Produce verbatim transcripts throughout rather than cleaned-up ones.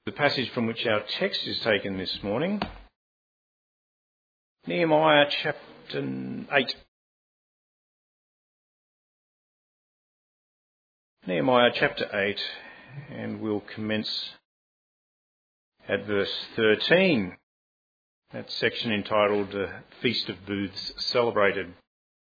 The passage from which our text is taken this morning, Nehemiah chapter eight. Nehemiah chapter eight, and we'll commence at verse thirteen. That section entitled uh, Feast of Booths Celebrated.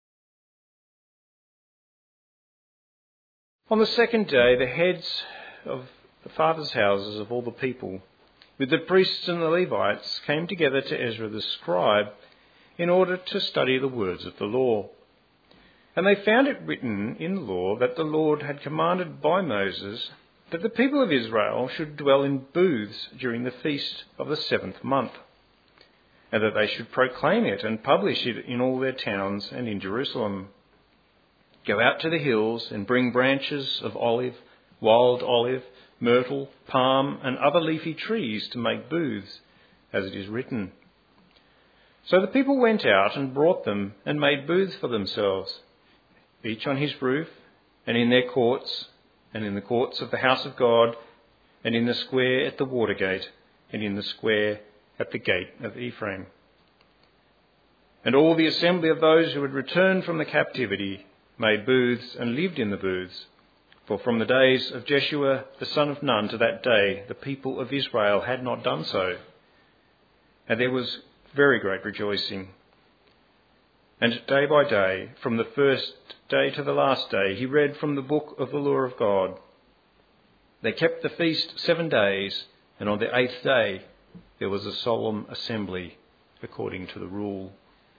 On the second day, the heads of the fathers' houses of all the people, with the priests and the Levites, came together to Ezra the scribe in order to study the words of the law. And they found it written in the law that the Lord had commanded by Moses that the people of Israel should dwell in booths during the feast of the seventh month, and that they should proclaim it and publish it in all their towns and in Jerusalem. Go out to the hills and bring branches of olive, wild olive, myrtle, palm, and other leafy trees to make booths, as it is written. So the people went out and brought them and made booths for themselves, each on his roof, and in their courts, and in the courts of the house of God, and in the square at the water gate, and in the square at the gate of Ephraim. And all the assembly of those who had returned from the captivity made booths and lived in the booths. For from the days of Jeshua the son of Nun to that day, the people of Israel had not done so. And there was very great rejoicing. And day by day, from the first day to the last day, he read from the book of the law of God. They kept the feast seven days, and on the eighth day there was a solemn assembly according to the rule.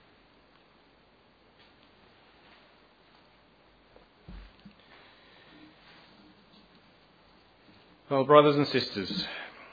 Well, brothers and sisters,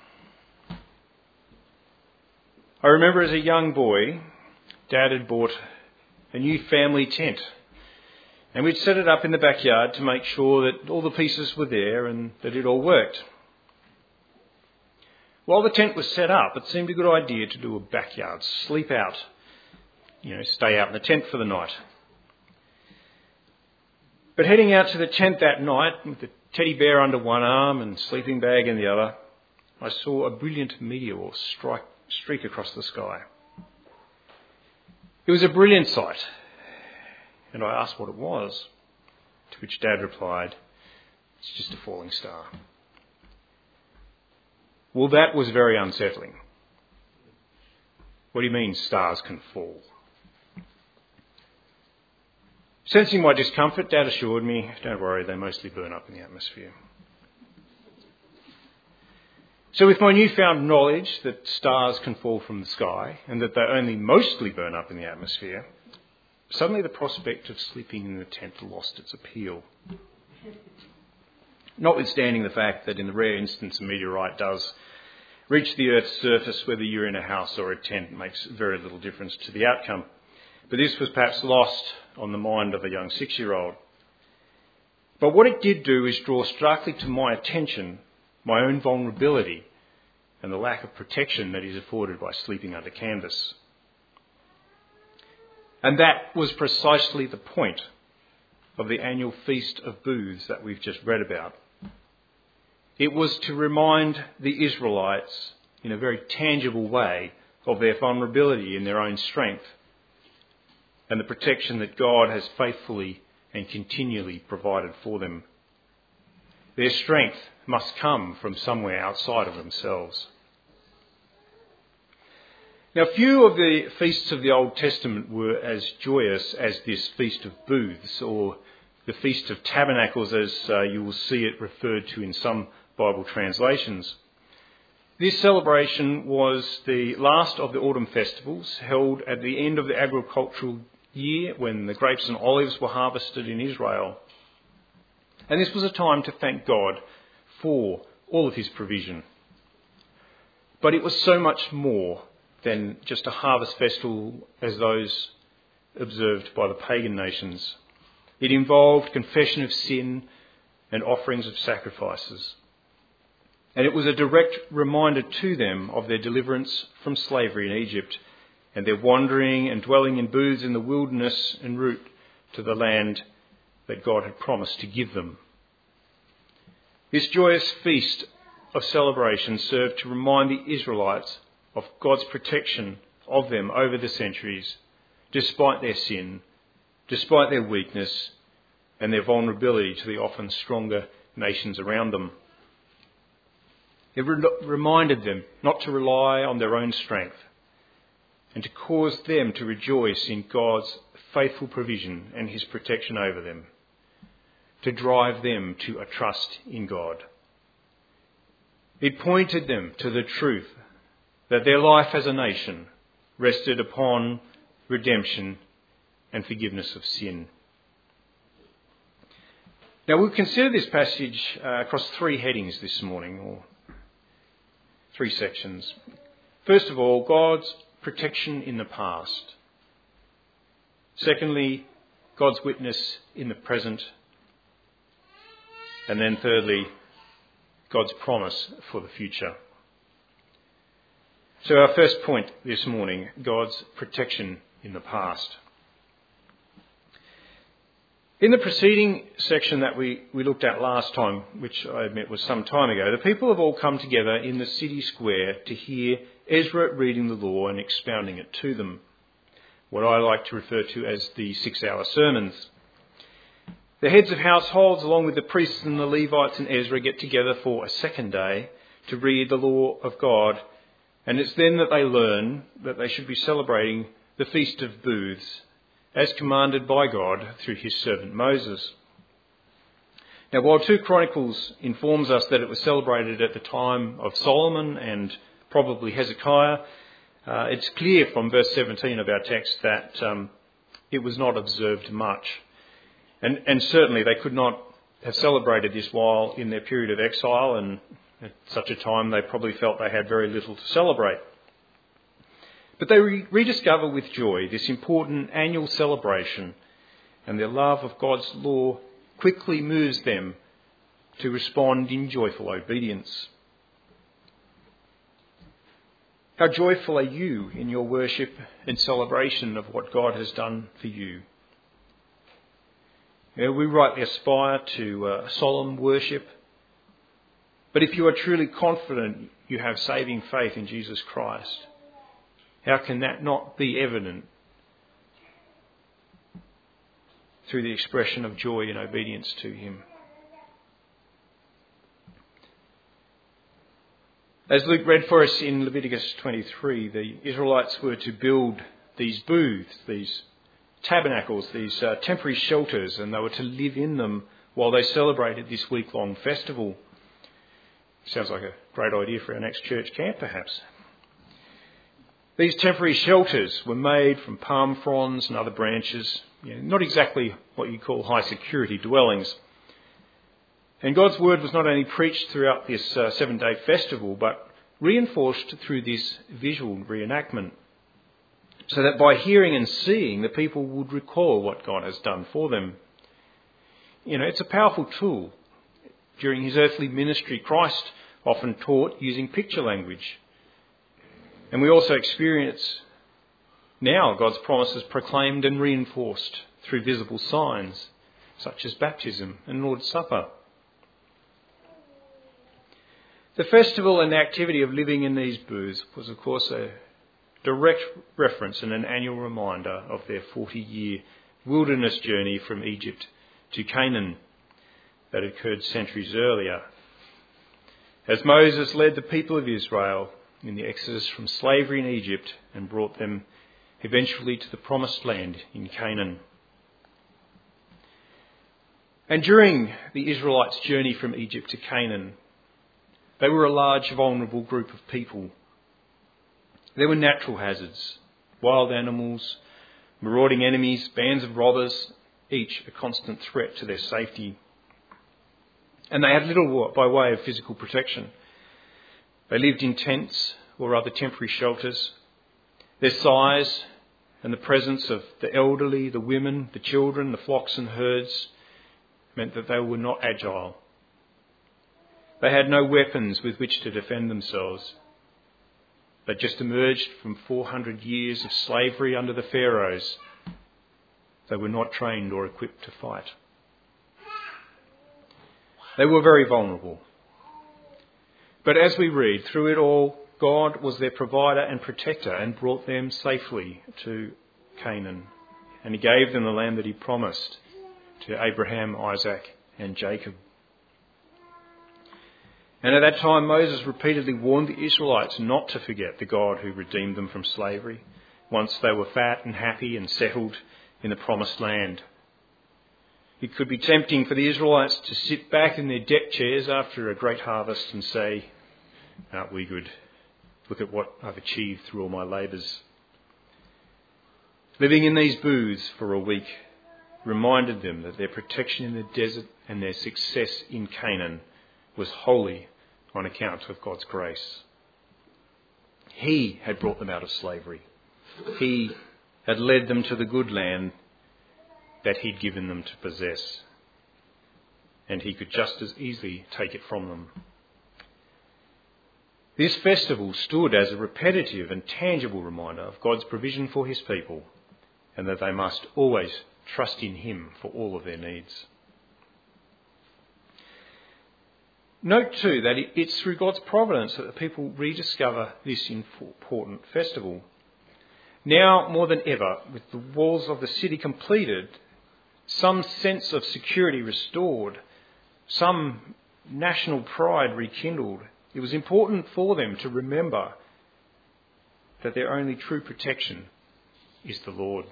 I remember as a young boy, Dad had bought a new family tent, and we'd set it up in the backyard to make sure that all the pieces were there and that it all worked. While the tent was set up, it seemed a good idea to do a backyard sleep out, you know, stay out in the tent for the night. But heading out to the tent that night with the teddy bear under one arm and sleeping bag in the other, I saw a brilliant meteor strike, streak across the sky. It was a brilliant sight, and I asked what it was, to which Dad replied, "It's just a falling star." Well, that was very unsettling. What do you mean stars can fall? Sensing my discomfort, Dad assured me, "Don't worry, they mostly burn up in the atmosphere." So with my newfound knowledge that stars can fall from the sky and that they only mostly burn up in the atmosphere, suddenly the prospect of sleeping in the tent lost its appeal. Notwithstanding the fact that in the rare instance a meteorite does reach the Earth's surface, whether you're in a house or a tent makes very little difference to the outcome. But this was perhaps lost on the mind of a young six-year-old. But what it did do is draw starkly to my attention my own vulnerability and the lack of protection that is afforded by sleeping under canvas. And that was precisely the point of the annual Feast of Booths that we've just read about. It was to remind the Israelites in a very tangible way of their vulnerability in their own strength and the protection that God has faithfully and continually provided for them. Their strength must come from somewhere outside of themselves. Now, few of the feasts of the Old Testament were as joyous as this Feast of Booths, or the Feast of Tabernacles, as uh, you will see it referred to in some Bible translations. This celebration was the last of the autumn festivals, held at the end of the agricultural year when the grapes and olives were harvested in Israel. And this was a time to thank God for all of his provision. But it was so much more than just a harvest festival as those observed by the pagan nations. It involved confession of sin and offerings of sacrifices. And it was a direct reminder to them of their deliverance from slavery in Egypt and their wandering and dwelling in booths in the wilderness en route to the land that God had promised to give them. This joyous feast of celebration served to remind the Israelites of God's protection of them over the centuries, despite their sin, despite their weakness and their vulnerability to the often stronger nations around them. It re- reminded them not to rely on their own strength and to cause them to rejoice in God's faithful provision and his protection over them, to drive them to a trust in God. It pointed them to the truth that their life as a nation rested upon redemption and forgiveness of sin. Now we'll consider this passage uh, across three headings this morning, or three sections. First of all, God's protection in the past. Secondly, God's witness in the present. And then thirdly, God's promise for the future. So our first point this morning, God's protection in the past. In the preceding section that we, we looked at last time, which I admit was some time ago, the people have all come together in the city square to hear Ezra reading the law and expounding it to them, what I like to refer to as the six-hour sermons. The heads of households, along with the priests and the Levites and Ezra, get together for a second day to read the law of God, and it's then that they learn that they should be celebrating the Feast of Booths, as commanded by God through his servant Moses. Now, while two Chronicles informs us that it was celebrated at the time of Solomon and probably Hezekiah, uh, it's clear from verse seventeen of our text that um, it was not observed much. And, and certainly they could not have celebrated this while in their period of exile, and at such a time they probably felt they had very little to celebrate. But they re- rediscover with joy this important annual celebration, and their love of God's law quickly moves them to respond in joyful obedience. How joyful are you in your worship and celebration of what God has done for you? You know, we rightly aspire to uh, solemn worship, but if you are truly confident you have saving faith in Jesus Christ, how can that not be evident through the expression of joy and obedience to him? As Luke read for us in Leviticus twenty-three, the Israelites were to build these booths, these tabernacles, these uh, temporary shelters, and they were to live in them while they celebrated this week-long festival. Sounds like a great idea for our next church camp, perhaps. These temporary shelters were made from palm fronds and other branches, you know, not exactly what you call high-security dwellings. And God's word was not only preached throughout this uh, seven-day festival, but reinforced through this visual reenactment, so that by hearing and seeing, the people would recall what God has done for them. You know, it's a powerful tool. During his earthly ministry, Christ often taught using picture language. And we also experience now God's promises proclaimed and reinforced through visible signs, such as baptism and Lord's Supper. The festival and the activity of living in these booths was, of course, a direct reference and an annual reminder of their forty-year wilderness journey from Egypt to Canaan that occurred centuries earlier. As Moses led the people of Israel in the exodus from slavery in Egypt and brought them eventually to the promised land in Canaan. And during the Israelites' journey from Egypt to Canaan, they were a large, vulnerable group of people. There were natural hazards, wild animals, marauding enemies, bands of robbers, each a constant threat to their safety. And they had little by way of physical protection. They lived in tents or other temporary shelters. Their size and the presence of the elderly, the women, the children, the flocks and herds meant that they were not agile. They had no weapons with which to defend themselves. They just emerged from four hundred years of slavery under the Pharaohs. They were not trained or equipped to fight. They were very vulnerable. But as we read through it all, God was their provider and protector and brought them safely to Canaan. And he gave them the land that he promised to Abraham, Isaac and Jacob. And at that time Moses repeatedly warned the Israelites not to forget the God who redeemed them from slavery once they were fat and happy and settled in the promised land. It could be tempting for the Israelites to sit back in their deck chairs after a great harvest and say, "Aren't we good? Look at what I've achieved through all my labours." Living in these booths for a week reminded them that their protection in the desert and their success in Canaan was wholly on account of God's grace. He had brought them out of slavery. He had led them to the good land that he'd given them to possess. And he could just as easily take it from them. This festival stood as a repetitive and tangible reminder of God's provision for his people, and that they must always trust in him for all of their needs. Note too that it's through God's providence that the people rediscover this important festival. Now more than ever, with the walls of the city completed, some sense of security restored, some national pride rekindled, it was important for them to remember that their only true protection is the Lord.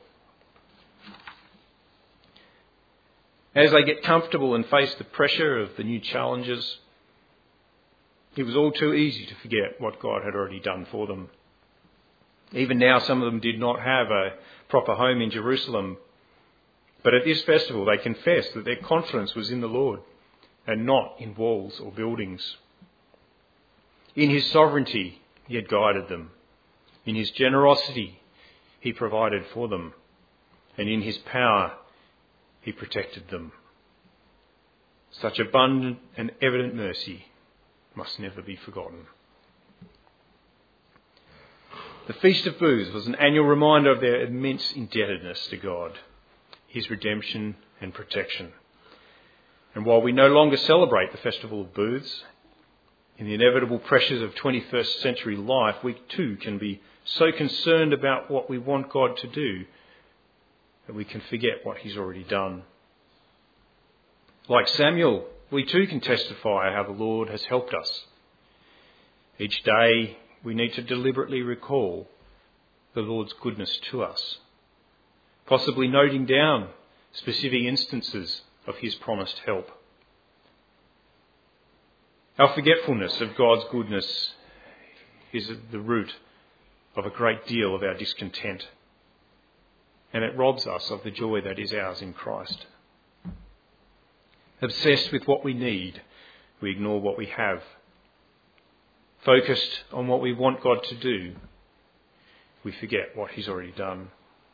As they get comfortable and face the pressure of the new challenges, it was all too easy to forget what God had already done for them. Even now, some of them did not have a proper home in Jerusalem, but at this festival they confessed that their confidence was in the Lord and not in walls or buildings. In his sovereignty, he had guided them. In his generosity, he provided for them. And in his power, he protected them. Such abundant and evident mercy must never be forgotten. The Feast of Booths was an annual reminder of their immense indebtedness to God, his redemption and protection. And while we no longer celebrate the Festival of Booths, in the inevitable pressures of twenty-first century life, we too can be so concerned about what we want God to do that we can forget what he's already done. Like Samuel, we too can testify how the Lord has helped us. Each day we need to deliberately recall the Lord's goodness to us, possibly noting down specific instances of his promised help. Our forgetfulness of God's goodness is at the root of a great deal of our discontent, and it robs us of the joy that is ours in Christ. Obsessed with what we need, we ignore what we have. Focused on what we want God to do, we forget what he's already done.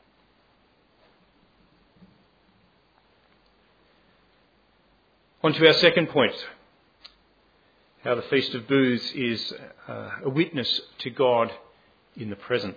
On to our second point, how the Feast of Booths is uh, a witness to God in the present.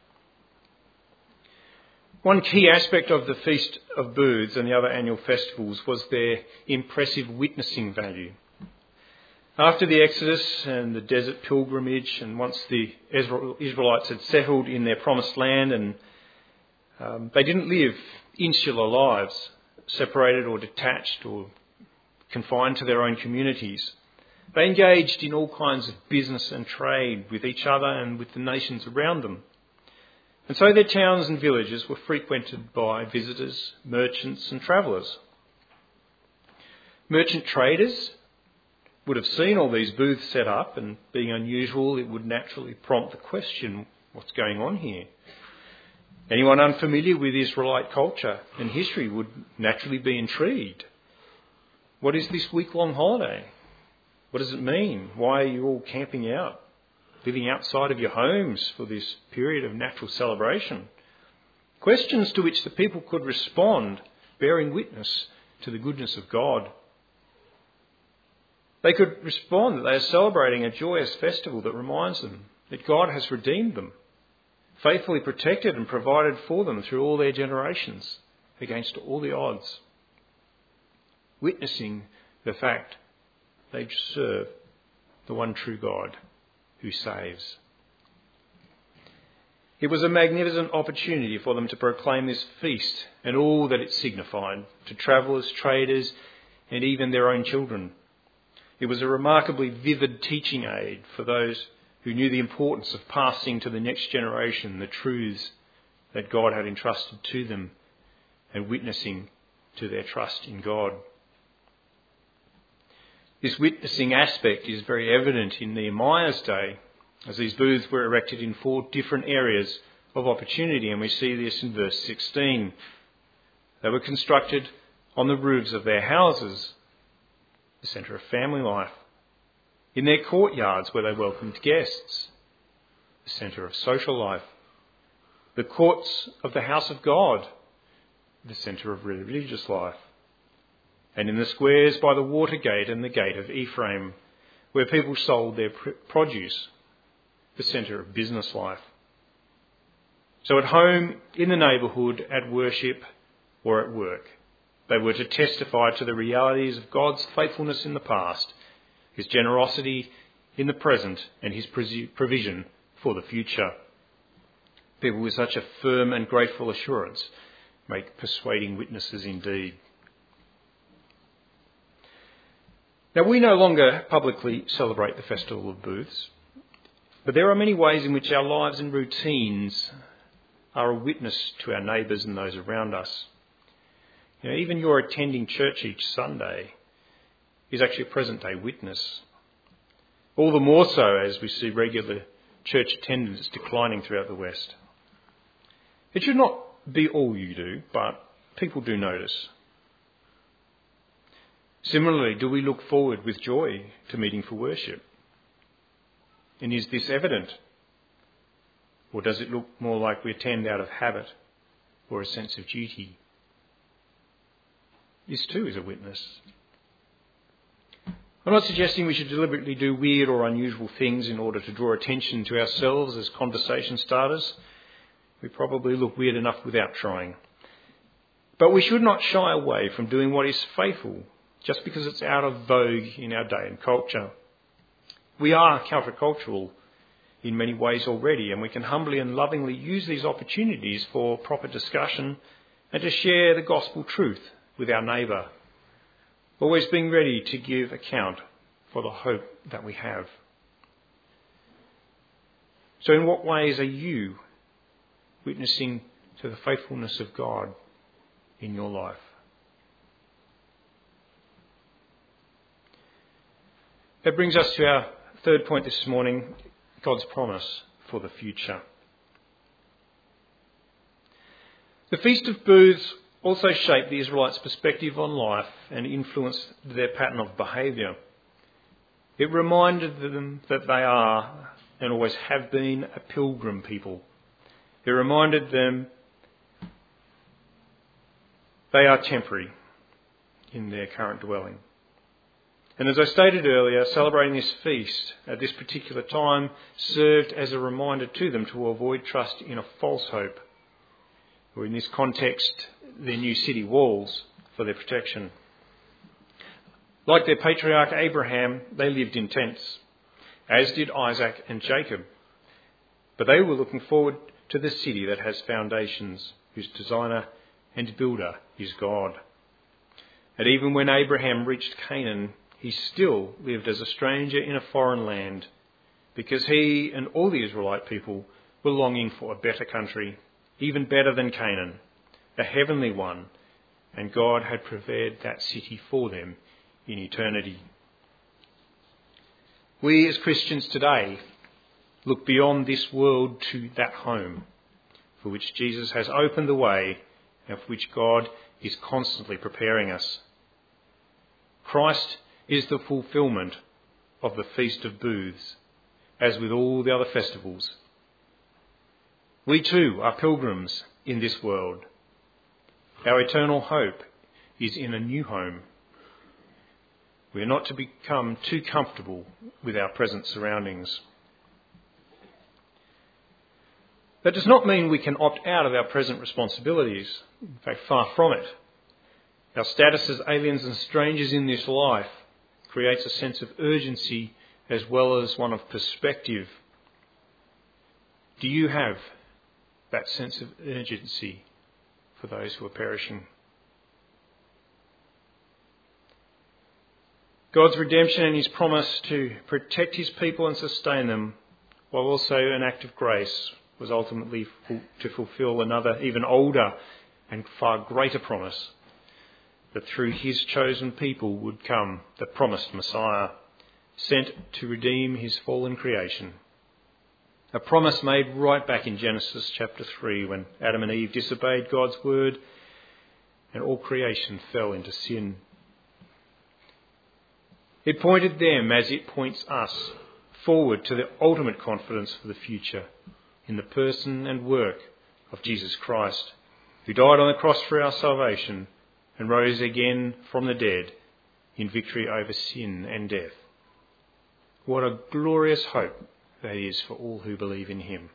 One key aspect of the Feast of Booths and the other annual festivals was their impressive witnessing value. After the Exodus and the desert pilgrimage, and once the Israelites had settled in their promised land, and um, they didn't live insular lives, separated or detached or confined to their own communities. They engaged in all kinds of business and trade with each other and with the nations around them. And so their towns and villages were frequented by visitors, merchants and travellers. Merchant traders would have seen all these booths set up, and being unusual, it would naturally prompt the question, what's going on here? Anyone unfamiliar with Israelite culture and history would naturally be intrigued. What is this week-long holiday? What does it mean? Why are you all camping out, living outside of your homes for this period of natural celebration? Questions to which the people could respond, bearing witness to the goodness of God. They could respond that they are celebrating a joyous festival that reminds them that God has redeemed them, faithfully protected and provided for them through all their generations against all the odds. Witnessing the fact they serve the one true God who saves. It was a magnificent opportunity for them to proclaim this feast and all that it signified to travellers, traders, and even their own children. It was a remarkably vivid teaching aid for those who knew the importance of passing to the next generation the truths that God had entrusted to them and witnessing to their trust in God. This witnessing aspect is very evident in Nehemiah's day, as these booths were erected in four different areas of opportunity, and we see this in verse sixteen. They were constructed on the roofs of their houses, the centre of family life, in their courtyards where they welcomed guests, the centre of social life, the courts of the house of God, the centre of religious life, and in the squares by the water gate and the gate of Ephraim, where people sold their produce, the centre of business life. So at home, in the neighbourhood, at worship, or at work, they were to testify to the realities of God's faithfulness in the past, his generosity in the present, and his provision for the future. People with such a firm and grateful assurance make persuading witnesses indeed. Now, we no longer publicly celebrate the Festival of Booths, but there are many ways in which our lives and routines are a witness to our neighbours and those around us. You know, even your attending church each Sunday is actually a present-day witness. All the more so as we see regular church attendance declining throughout the West. It should not be all you do, but people do notice. Similarly, do we look forward with joy to meeting for worship? And is this evident? Or does it look more like we attend out of habit or a sense of duty? This too is a witness. I'm not suggesting we should deliberately do weird or unusual things in order to draw attention to ourselves as conversation starters. We probably look weird enough without trying. But we should not shy away from doing what is faithful just because it's out of vogue in our day and culture. We are countercultural in many ways already, and we can humbly and lovingly use these opportunities for proper discussion and to share the gospel truth with our neighbour, always being ready to give account for the hope that we have. So in what ways are you witnessing to the faithfulness of God in your life? That brings us to our third point this morning, God's promise for the future. The Feast of Booths also shaped the Israelites' perspective on life and influenced their pattern of behaviour. It reminded them that they are, and always have been, a pilgrim people. It reminded them they are temporary in their current dwelling. And as I stated earlier, celebrating this feast at this particular time served as a reminder to them to avoid trust in a false hope, or in this context, their new city walls for their protection. Like their patriarch Abraham, they lived in tents, as did Isaac and Jacob. But they were looking forward to the city that has foundations, whose designer and builder is God. And even when Abraham reached Canaan, he still lived as a stranger in a foreign land, because he and all the Israelite people were longing for a better country, even better than Canaan, a heavenly one, and God had prepared that city for them in eternity. We as Christians today look beyond this world to that home, for which Jesus has opened the way and for which God is constantly preparing us. Christ is the fulfilment of the Feast of Booths, as with all the other festivals. We too are pilgrims in this world. Our eternal hope is in a new home. We are not to become too comfortable with our present surroundings. That does not mean we can opt out of our present responsibilities. In fact, far from it. Our status as aliens and strangers in this life creates a sense of urgency as well as one of perspective. Do you have that sense of urgency for those who are perishing? God's redemption and his promise to protect his people and sustain them, while also an act of grace, was ultimately to fulfill another, even older and far greater promise, that through his chosen people would come the promised Messiah, sent to redeem his fallen creation. A promise made right back in Genesis chapter three, when Adam and Eve disobeyed God's word and all creation fell into sin. It pointed them, as it points us, forward to the ultimate confidence for the future in the person and work of Jesus Christ, who died on the cross for our salvation and rose again from the dead in victory over sin and death. What a glorious hope that is for all who believe in him.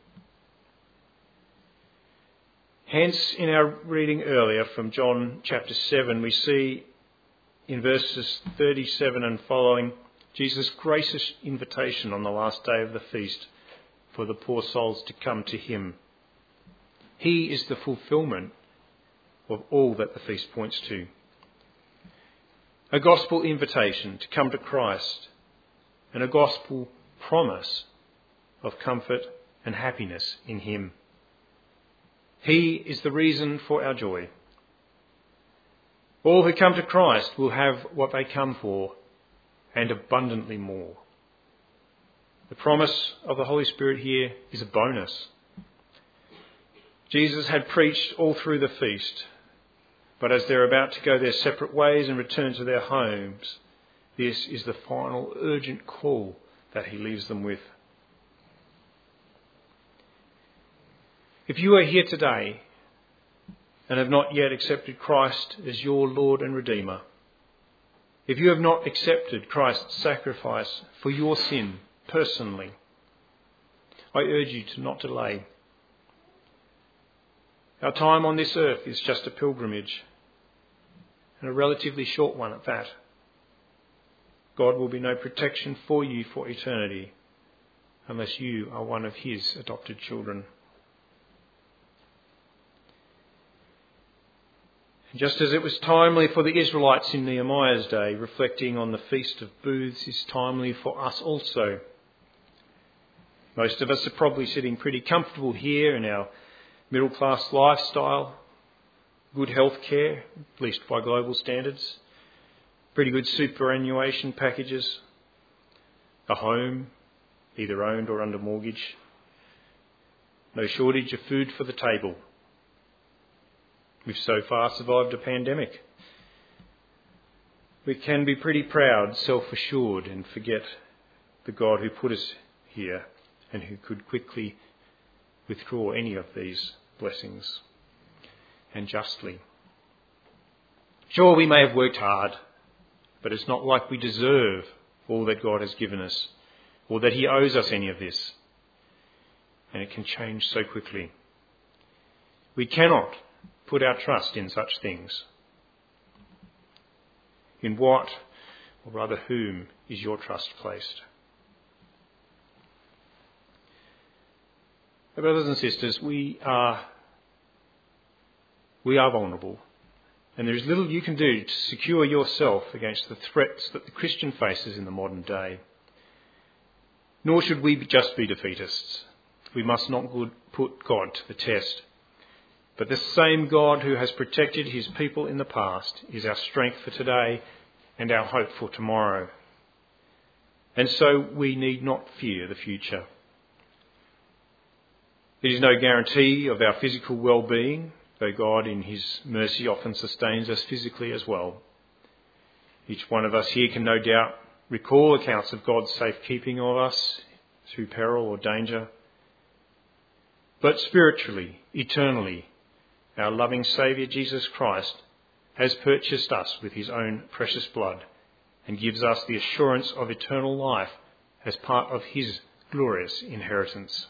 Hence, in our reading earlier from John chapter seven, we see in verses thirty-seven and following Jesus' gracious invitation on the last day of the feast for the poor souls to come to him. He is the fulfilment of all that the feast points to. A gospel invitation to come to Christ, and a gospel promise of comfort and happiness in him. He is the reason for our joy. All who come to Christ will have what they come for, and abundantly more. The promise of the Holy Spirit here is a bonus. Jesus had preached all through the feast, but as they're about to go their separate ways and return to their homes, this is the final urgent call that he leaves them with. If you are here today and have not yet accepted Christ as your Lord and Redeemer, if you have not accepted Christ's sacrifice for your sin personally, I urge you to not delay. Our time on this earth is just a pilgrimage, and a relatively short one at that. God will be no protection for you for eternity unless you are one of his adopted children. Just as it was timely for the Israelites in Nehemiah's day, reflecting on the Feast of Booths is timely for us also. Most of us are probably sitting pretty comfortable here in our middle-class lifestyle, good health care, at least by global standards, pretty good superannuation packages, a home, either owned or under mortgage, no shortage of food for the table. We've so far survived a pandemic. We can be pretty proud, self-assured, and forget the God who put us here and who could quickly withdraw any of these blessings, and justly. Sure, we may have worked hard, but it's not like we deserve all that God has given us, or that he owes us any of this. And it can change so quickly. We cannot put our trust in such things. In what, or rather whom, is your trust placed? Brothers and sisters, we are we are vulnerable, and there is little you can do to secure yourself against the threats that the Christian faces in the modern day. Nor should we just be defeatists. We must not put God to the test. But the same God who has protected his people in the past is our strength for today and our hope for tomorrow. And so we need not fear the future. It is no guarantee of our physical well-being, though God in his mercy often sustains us physically as well. Each one of us here can no doubt recall accounts of God's safekeeping of us through peril or danger. But spiritually, eternally, our loving Saviour Jesus Christ has purchased us with his own precious blood and gives us the assurance of eternal life as part of his glorious inheritance.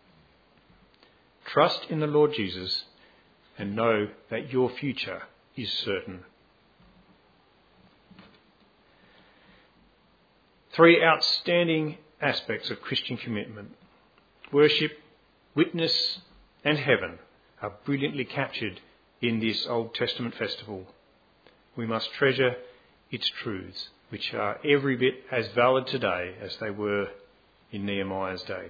Trust in the Lord Jesus and know that your future is certain. Three outstanding aspects of Christian commitment: worship, witness and heaven are brilliantly captured in this Old Testament festival. We must treasure its truths, which are every bit as valid today as they were in Nehemiah's day.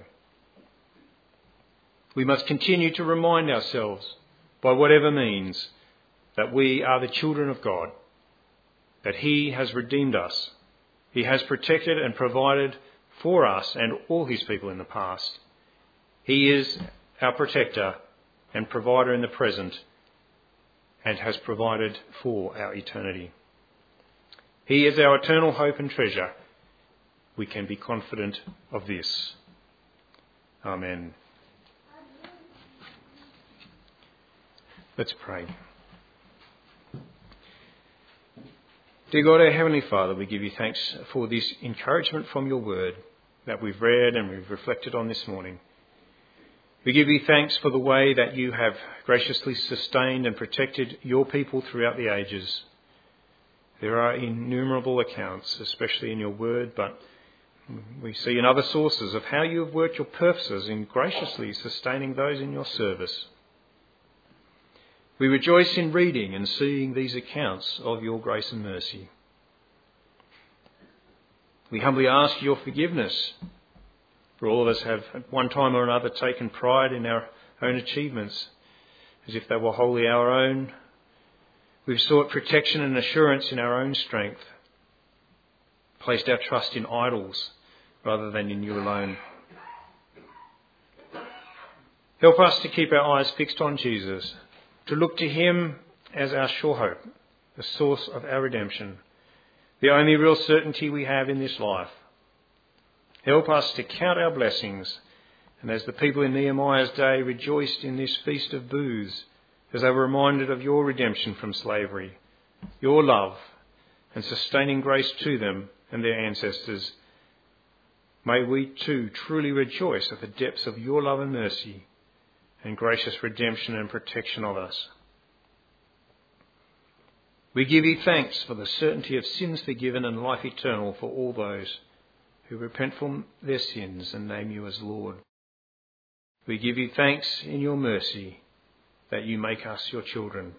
We must continue to remind ourselves, by whatever means, that we are the children of God, that He has redeemed us. He has protected and provided for us and all His people in the past. He is our protector and provider in the present, and has provided for our eternity. He is our eternal hope and treasure. We can be confident of this. Amen. Let's pray. Dear God, our Heavenly Father, we give you thanks for this encouragement from your word that we've read and we've reflected on this morning. We give you thanks for the way that you have graciously sustained and protected your people throughout the ages. There are innumerable accounts, especially in your word, but we see in other sources of how you have worked your purposes in graciously sustaining those in your service. We rejoice in reading and seeing these accounts of your grace and mercy. We humbly ask your forgiveness, for all of us have at one time or another taken pride in our own achievements as if they were wholly our own. We've sought protection and assurance in our own strength, placed our trust in idols rather than in you alone. Help us to keep our eyes fixed on Jesus, to look to him as our sure hope, the source of our redemption, the only real certainty we have in this life. Help us to count our blessings, and as the people in Nehemiah's day rejoiced in this feast of booths, as they were reminded of your redemption from slavery, your love and sustaining grace to them and their ancestors, may we too truly rejoice at the depths of your love and mercy and gracious redemption and protection of us. We give you thanks for the certainty of sins forgiven and life eternal for all those who repent from their sins and name you as Lord. We give you thanks in your mercy that you make us your children.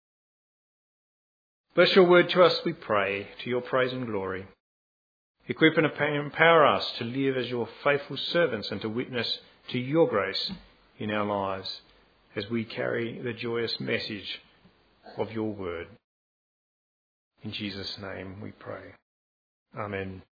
Bless your word to us, we pray, to your praise and glory. Equip and empower us to live as your faithful servants and to witness to your grace in our lives as we carry the joyous message of your word. In Jesus' name we pray. Amen.